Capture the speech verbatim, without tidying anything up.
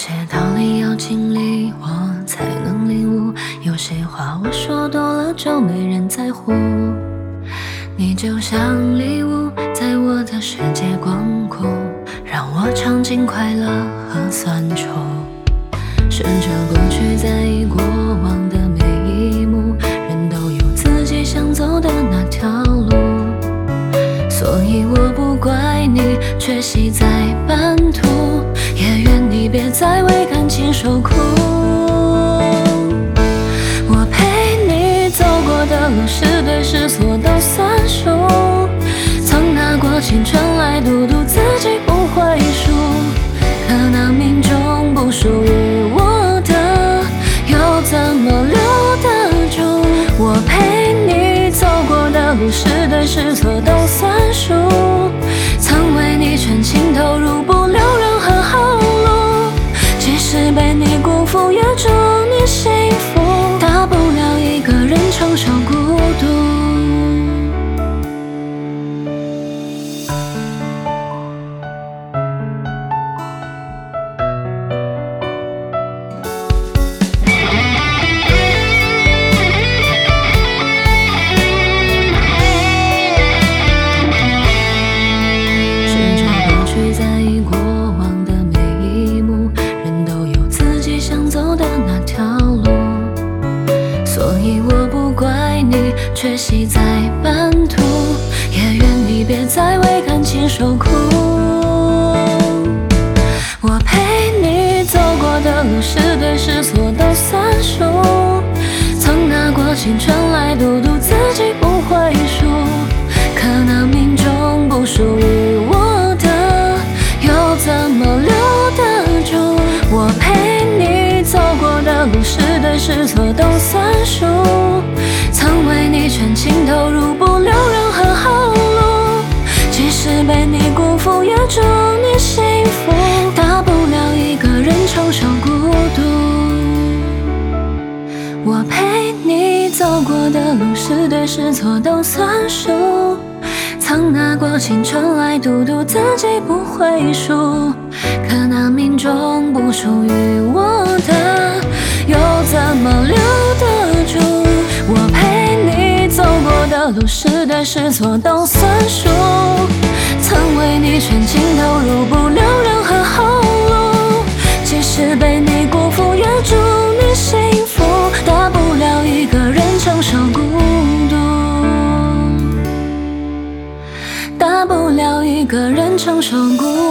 些道理要经历我才能领悟，有些话我说多了就没人在乎。你就像礼物，在我的世界光顾，让我尝尽快乐和酸楚。顺着过去，在意过往的每一幕，人都有自己想走的那条路。所以我不怪你缺席在半途，也愿你别再为感情受苦。我陪你走过的路，是对是错都算数，曾拿过青春来赌赌自己不会输，可那命中不属于我的，又怎么留得住？我陪你走过的路，是对是错都算数，曾为你全情投入，不留任何后路，即使被你辜负，也祝你幸福，大不了一个人承受孤独。所以我不怪你缺席在半途，也愿你别再为感情受苦。我陪你走过的路，是对是错都算数，曾拿过青春来赌赌自己不会输，可那命中不属于我的，又怎么留得住？我陪你走过的路，是对是错都算数，曾为你全情投入，不留任何后路，即使被你辜负，也祝你幸福，大不了一个人承受孤独。我陪你走过的路，是对是错都算数，曾拿过青春来赌赌自己不会输，可那命中不属于我的，又怎么留得住？我陪你走过的路，是对是错都算数，曾为你全情投入，不留任何后路，即使被你辜负，也祝你幸福，大不了一个人承受孤独，大不了一个人承受孤独。